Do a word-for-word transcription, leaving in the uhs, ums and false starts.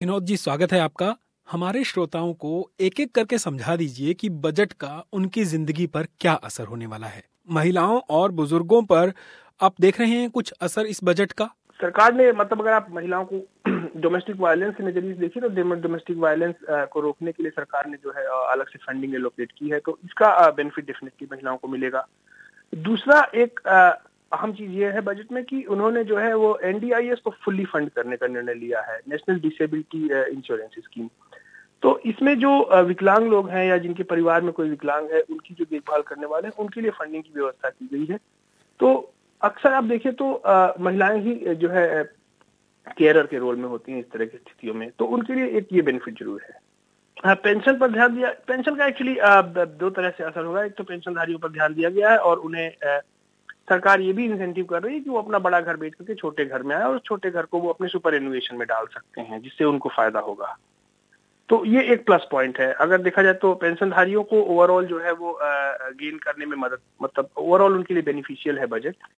विनोद जी, स्वागत है आपका। हमारे श्रोताओं को एक एक करके समझा दीजिए कि बजट का उनकी जिंदगी पर क्या असर होने वाला है। महिलाओं और बुजुर्गों पर आप देख रहे हैं कुछ असर इस बजट का? सरकार ने मतलब अगर आप महिलाओं को डोमेस्टिक वायलेंस के नजरिए से देखिए तो डोमेस्टिक वायलेंस को रोकने के लिए सरकार ने जो है अलग से फंडिंग एलोकेट की है, तो इसका बेनिफिट डेफिनेटली महिलाओं को मिलेगा। दूसरा एक अहम चीज ये है बजट में कि उन्होंने जो है वो एनडीआईएस को फुल्ली फंड करने का निर्णय लिया है, नेशनल डिसेबिलिटी इंश्योरेंस स्कीम। तो इसमें जो विकलांग लोग हैं या जिनके परिवार में कोई विकलांग है, उनकी जो देखभाल करने वाले हैं, उनके लिए फंडिंग की व्यवस्था की गई है। तो अक्सर आप देखिए तो आ, महिलाएं ही जो है केयरर के रोल में होती हैं इस तरह की स्थितियों में, तो उनके लिए एक ये बेनिफिट जरूर है। आ, पेंशन पर ध्यान दिया, पेंशन का एक्चुअली दो तरह से असर होगा। एक तो पेंशनधारियों पर ध्यान दिया गया है और उन्हें आ, सरकार ये भी इंसेंटिव कर रही है कि वो अपना बड़ा घर बेच करके छोटे घर में आए और छोटे घर को वो अपने सुपर एनुएशन में डाल सकते हैं, जिससे उनको फायदा होगा। तो ये एक प्लस पॉइंट है। अगर देखा जाए तो पेंशनधारियों को ओवरऑल जो है वो गेन करने में मदद, मतलब ओवरऑल उनके लिए बेनिफिशियल है बजट।